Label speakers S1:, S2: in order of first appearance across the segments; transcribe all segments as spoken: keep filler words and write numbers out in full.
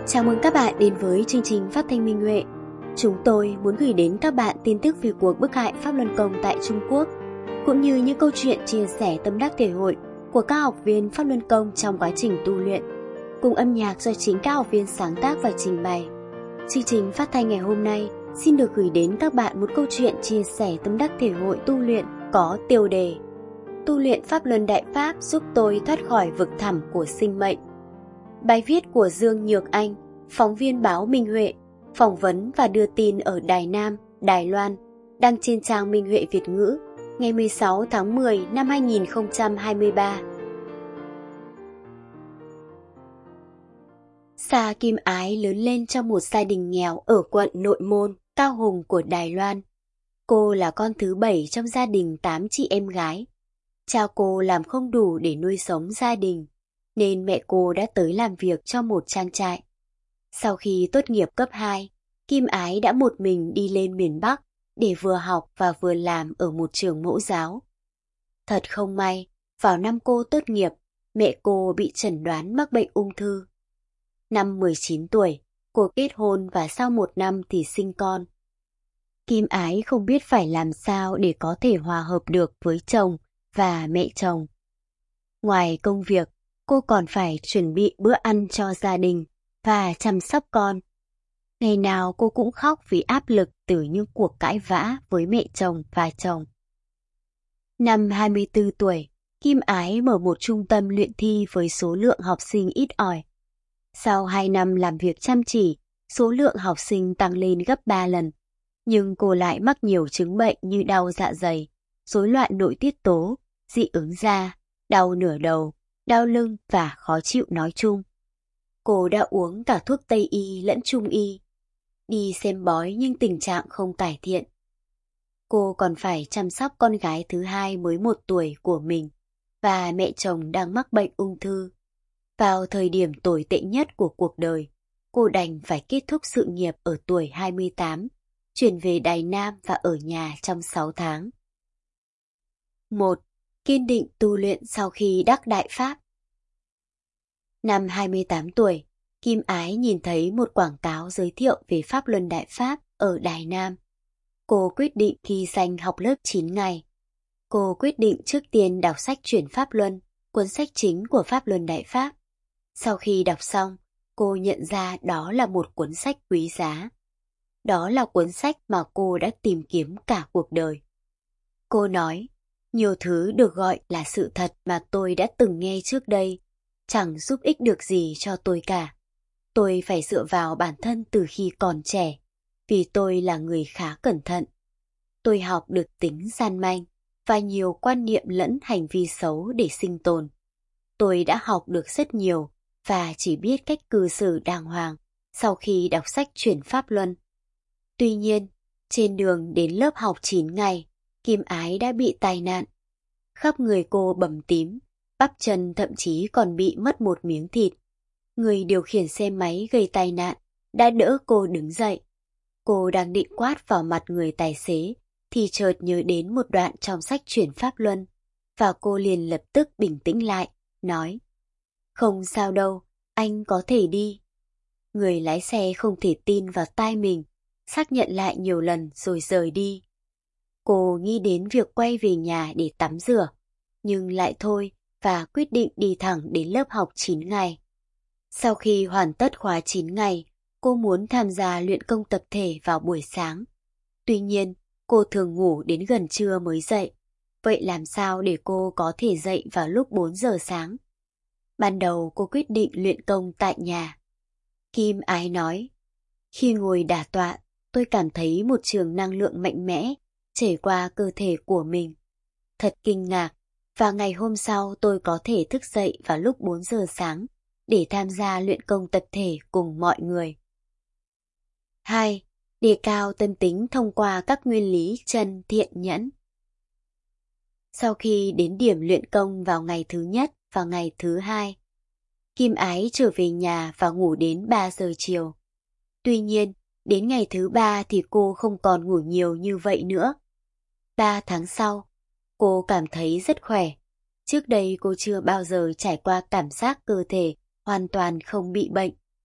S1: Chào mừng các bạn đến với chương trình phát thanh Minh Huệ. Chúng tôi muốn gửi đến các bạn tin tức về cuộc bức hại Pháp Luân Công tại Trung Quốc, cũng như những câu chuyện chia sẻ tâm đắc thể hội của các học viên Pháp Luân Công trong quá trình tu luyện, cùng âm nhạc do chính các học viên sáng tác và trình bày. Chương trình phát thanh ngày hôm nay xin được gửi đến các bạn một câu chuyện chia sẻ tâm đắc thể hội tu luyện có tiêu đề: Tu luyện Pháp Luân Đại Pháp giúp tôi thoát khỏi vực thẳm của sinh mệnh. Bài viết của Dương Nhược Anh, phóng viên báo Minh Huệ, phỏng vấn và đưa tin ở Đài Nam, Đài Loan, đăng trên trang Minh Huệ Việt ngữ, ngày mười sáu tháng mười năm hai nghìn không trăm hai mươi ba. Sa Kim Ái lớn lên trong một gia đình nghèo ở quận Nội Môn, Cao Hùng của Đài Loan. Cô là con thứ bảy trong gia đình tám chị em gái. Cha cô làm không đủ để nuôi sống gia đình, nên mẹ cô đã tới làm việc cho một trang trại. Sau khi tốt nghiệp cấp hai, Kim Ái đã một mình đi lên miền Bắc để vừa học và vừa làm ở một trường mẫu giáo. Thật không may, vào năm cô tốt nghiệp, mẹ cô bị chẩn đoán mắc bệnh ung thư. Năm mười chín tuổi, cô kết hôn và sau một năm thì sinh con. Kim Ái không biết phải làm sao để có thể hòa hợp được với chồng và mẹ chồng. Ngoài công việc, cô còn phải chuẩn bị bữa ăn cho gia đình và chăm sóc con. Ngày nào cô cũng khóc vì áp lực từ những cuộc cãi vã với mẹ chồng và chồng. Năm hai mươi tư tuổi, Kim Ái mở một trung tâm luyện thi với số lượng học sinh ít ỏi. Sau hai năm làm việc chăm chỉ, số lượng học sinh tăng lên gấp ba lần. Nhưng cô lại mắc nhiều chứng bệnh như đau dạ dày, rối loạn nội tiết tố, dị ứng da, đau nửa đầu, đau lưng và khó chịu nói chung. Cô đã uống cả thuốc Tây y lẫn Trung y, đi xem bói nhưng tình trạng không cải thiện. Cô còn phải chăm sóc con gái thứ hai mới một tuổi của mình và mẹ chồng đang mắc bệnh ung thư. Vào thời điểm tồi tệ nhất của cuộc đời, cô đành phải kết thúc sự nghiệp ở tuổi hai mươi tám, chuyển về Đài Nam và ở nhà trong sáu tháng. một. Kiên định tu luyện sau khi đắc đại pháp. Năm hai mươi tám tuổi, Kim Ái nhìn thấy một quảng cáo giới thiệu về Pháp Luân Đại Pháp ở Đài Nam. Cô quyết định ghi danh học lớp chín ngày. Cô quyết định trước tiên đọc sách Chuyển Pháp Luân, cuốn sách chính của Pháp Luân Đại Pháp. Sau khi đọc xong, cô nhận ra đó là một cuốn sách quý giá. Đó là cuốn sách mà cô đã tìm kiếm cả cuộc đời. Cô nói, nhiều thứ được gọi là sự thật mà tôi đã từng nghe trước đây, chẳng giúp ích được gì cho tôi cả. Tôi phải dựa vào bản thân từ khi còn trẻ, vì tôi là người khá cẩn thận. Tôi học được tính gian manh và nhiều quan niệm lẫn hành vi xấu để sinh tồn. Tôi đã học được rất nhiều và chỉ biết cách cư xử đàng hoàng sau khi đọc sách Chuyển Pháp Luân. Tuy nhiên, trên đường đến lớp học chín ngày, Kim Ái đã bị tai nạn. Khắp người cô bầm tím, bắp chân thậm chí còn bị mất một miếng thịt. Người điều khiển xe máy gây tai nạn đã đỡ cô đứng dậy. Cô đang định quát vào mặt người tài xế thì chợt nhớ đến một đoạn trong sách Chuyển Pháp Luân và cô liền lập tức bình tĩnh lại, nói: Không sao đâu, anh có thể đi. Người lái xe không thể tin vào tai mình, xác nhận lại nhiều lần rồi rời đi. Cô nghĩ đến việc quay về nhà để tắm rửa, nhưng lại thôi và quyết định đi thẳng đến lớp học chín ngày. Sau khi hoàn tất khóa chín ngày, cô muốn tham gia luyện công tập thể vào buổi sáng. Tuy nhiên, cô thường ngủ đến gần trưa mới dậy. Vậy làm sao để cô có thể dậy vào lúc bốn giờ sáng? Ban đầu cô quyết định luyện công tại nhà. Kim Ái nói, khi ngồi đả tọa, tôi cảm thấy một trường năng lượng mạnh mẽ chảy qua cơ thể của mình. Thật kinh ngạc, và ngày hôm sau tôi có thể thức dậy vào lúc bốn giờ sáng để tham gia luyện công tập thể cùng mọi người. hai. Đề cao tâm tính thông qua các nguyên lý chân thiện nhẫn. Sau khi đến điểm luyện công vào ngày thứ nhất và ngày thứ hai, Kim Ái trở về nhà và ngủ đến ba giờ chiều. Tuy nhiên, đến ngày thứ ba thì cô không còn ngủ nhiều như vậy nữa. Ba tháng sau, cô cảm thấy rất khỏe. Trước đây cô chưa bao giờ trải qua cảm giác cơ thể hoàn toàn không bị bệnh.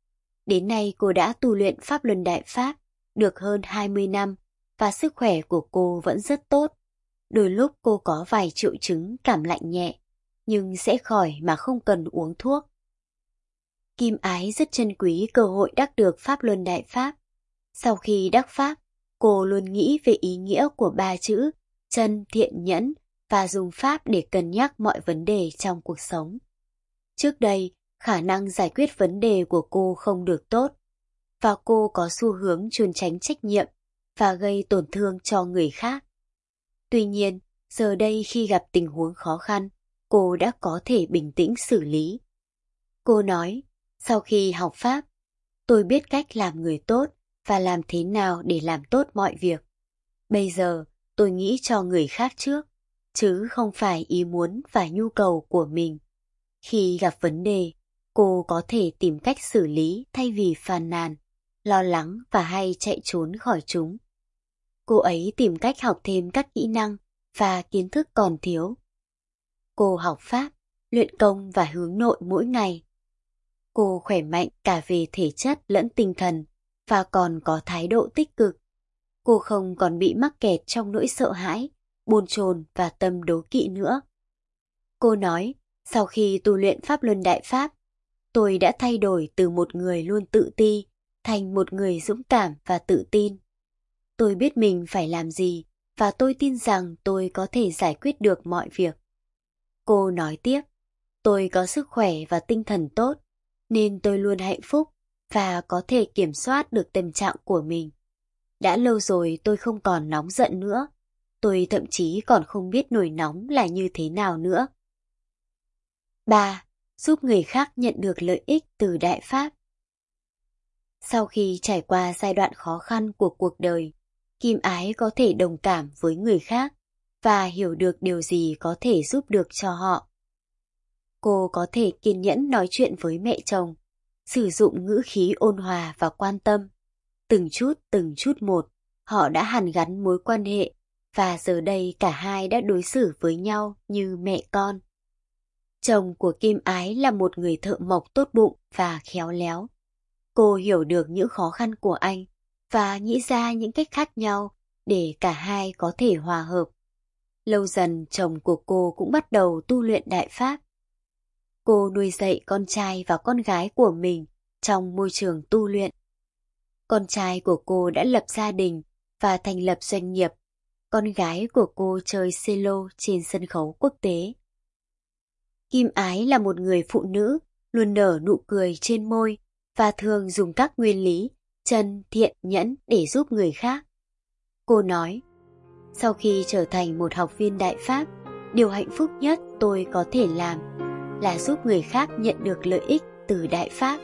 S1: Đến nay cô đã tu luyện Pháp Luân Đại Pháp được hơn hai mươi năm và sức khỏe của cô vẫn rất tốt. Đôi lúc cô có vài triệu chứng cảm lạnh nhẹ, nhưng sẽ khỏi mà không cần uống thuốc. Kim Ái rất trân quý cơ hội đắc được Pháp Luân Đại Pháp. Sau khi đắc Pháp, cô luôn nghĩ về ý nghĩa của ba chữ chân thiện nhẫn và dùng Pháp để cân nhắc mọi vấn đề trong cuộc sống. Trước đây, khả năng giải quyết vấn đề của cô không được tốt, và cô có xu hướng trốn tránh trách nhiệm và gây tổn thương cho người khác. Tuy nhiên, giờ đây khi gặp tình huống khó khăn, cô đã có thể bình tĩnh xử lý. Cô nói, sau khi học Pháp, tôi biết cách làm người tốt và làm thế nào để làm tốt mọi việc. Bây giờ, tôi nghĩ cho người khác trước, chứ không phải ý muốn và nhu cầu của mình. Khi gặp vấn đề, cô có thể tìm cách xử lý thay vì phàn nàn, lo lắng và hay chạy trốn khỏi chúng. Cô ấy tìm cách học thêm các kỹ năng và kiến thức còn thiếu. Cô học Pháp, luyện công và hướng nội mỗi ngày. Cô khỏe mạnh cả về thể chất lẫn tinh thần và còn có thái độ tích cực. Cô không còn bị mắc kẹt trong nỗi sợ hãi, bồn chồn và tâm đố kỵ nữa. Cô nói, sau khi tu luyện Pháp Luân Đại Pháp, tôi đã thay đổi từ một người luôn tự ti thành một người dũng cảm và tự tin. Tôi biết mình phải làm gì và tôi tin rằng tôi có thể giải quyết được mọi việc. Cô nói tiếp, tôi có sức khỏe và tinh thần tốt, nên tôi luôn hạnh phúc và có thể kiểm soát được tâm trạng của mình. Đã lâu rồi tôi không còn nóng giận nữa, tôi thậm chí còn không biết nổi nóng là như thế nào nữa. ba. Giúp người khác nhận được lợi ích từ Đại Pháp. Sau khi trải qua giai đoạn khó khăn của cuộc đời, Kim Ái có thể đồng cảm với người khác và hiểu được điều gì có thể giúp được cho họ. Cô có thể kiên nhẫn nói chuyện với mẹ chồng, sử dụng ngữ khí ôn hòa và quan tâm. Từng chút từng chút một, họ đã hàn gắn mối quan hệ và giờ đây cả hai đã đối xử với nhau như mẹ con. Chồng của Kim Ái là một người thợ mộc tốt bụng và khéo léo. Cô hiểu được những khó khăn của anh và nghĩ ra những cách khác nhau để cả hai có thể hòa hợp. Lâu dần chồng của cô cũng bắt đầu tu luyện Đại Pháp. Cô nuôi dạy con trai và con gái của mình trong môi trường tu luyện. Con trai của cô đã lập gia đình và thành lập doanh nghiệp. Con gái của cô chơi cello trên sân khấu quốc tế. Kim Ái là một người phụ nữ luôn nở nụ cười trên môi và thường dùng các nguyên lý chân, thiện, nhẫn để giúp người khác. Cô nói, sau khi trở thành một học viên Đại Pháp, điều hạnh phúc nhất tôi có thể làm là giúp người khác nhận được lợi ích từ Đại Pháp.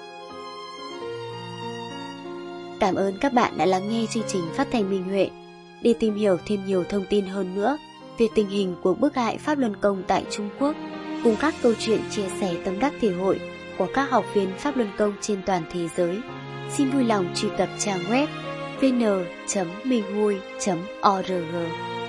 S1: Cảm ơn các bạn đã lắng nghe chương trình phát thanh Minh Huệ. Để tìm hiểu thêm nhiều thông tin hơn nữa về tình hình của bức hại Pháp Luân Công tại Trung Quốc, cùng các câu chuyện chia sẻ tâm đắc thể hội của các học viên Pháp Luân Công trên toàn thế giới, xin vui lòng truy cập trang web vê en chấm minh hui chấm o r g.